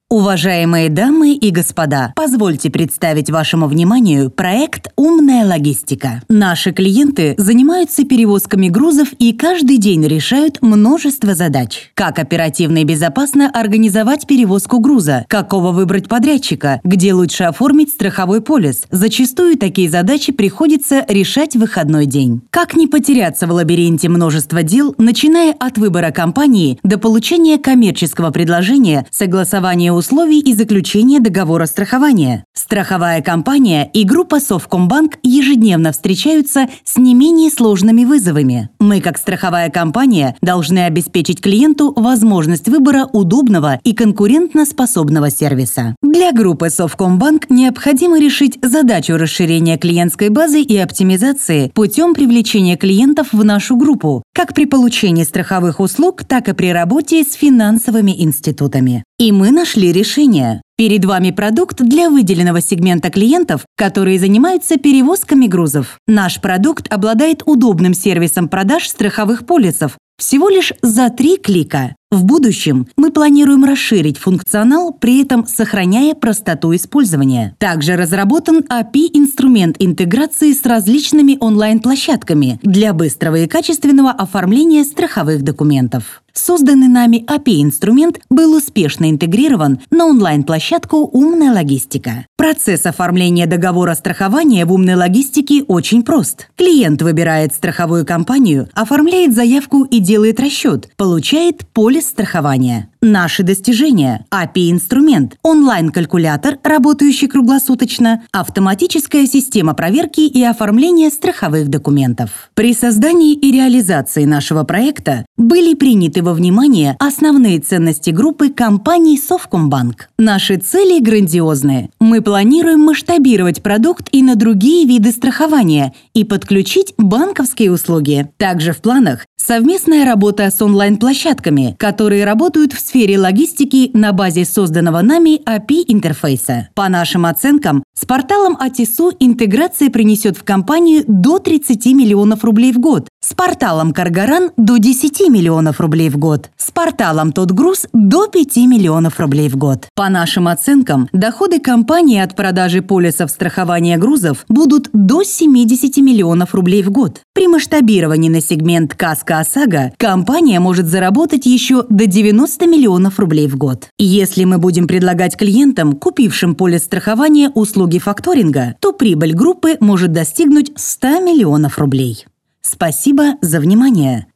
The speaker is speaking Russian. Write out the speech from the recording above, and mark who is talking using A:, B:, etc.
A: Уважаемые дамы и господа, позвольте представить вашему вниманию проект «Умная логистика». Наши клиенты занимаются перевозками грузов и каждый день решают множество задач. Как оперативно и безопасно организовать перевозку груза, какого выбрать подрядчика, где лучше оформить страховой полис. Зачастую такие задачи приходится решать в выходной день. Как не потеряться в лабиринте множества дел, начиная от выбора компании до получения коммерческого предложения, согласования условий и заключения договора страхования. Страховая компания и группа Совкомбанк ежедневно встречаются с не менее сложными вызовами. Мы, как страховая компания, должны обеспечить клиенту возможность выбора удобного и конкурентноспособного сервиса. Для группы Совкомбанк необходимо решить задачу расширения клиентской базы и оптимизации путем привлечения клиентов в нашу группу, как при получении страховых услуг, так и при работе с финансовыми институтами. И мы нашли решение. Перед вами продукт для выделенного сегмента клиентов, которые занимаются перевозками грузов. Наш продукт обладает удобным сервисом продаж страховых полисов всего лишь за 3 клика. В будущем мы планируем расширить функционал, при этом сохраняя простоту использования. Также разработан API-инструмент интеграции с различными онлайн-площадками для быстрого и качественного оформления страховых документов. Созданный нами API-инструмент был успешно интегрирован на онлайн-площадку «Умная логистика». Процесс оформления договора страхования в «Умной логистике» очень прост. Клиент выбирает страховую компанию, оформляет заявку и делает расчет, получает полис страхования. Наши достижения: API-инструмент, онлайн-калькулятор, работающий круглосуточно, автоматическая система проверки и оформления страховых документов. При создании и реализации нашего проекта были приняты во внимание основные ценности группы компаний Совкомбанк. Наши цели грандиозны. Мы планируем масштабировать продукт и на другие виды страхования и подключить банковские услуги. Также в планах совместная работа с онлайн-площадками, которые работают в сфере логистики на базе созданного нами API-интерфейса. По нашим оценкам, с порталом АТИСУ интеграция принесет в компанию до 30 миллионов рублей в год, с порталом Каргаран до 10 миллионов рублей в год, с порталом Тотгруз до 5 миллионов рублей в год. По нашим оценкам, доходы компании от продажи полисов страхования грузов будут до 70 миллионов рублей в год. При масштабировании на сегмент КАСКО-ОСАГО компания может заработать еще до 90 миллионов рублей в год. Если мы будем предлагать клиентам, купившим полис страхования, услуги факторинга, то прибыль группы может достигнуть 100 миллионов рублей. Спасибо за внимание.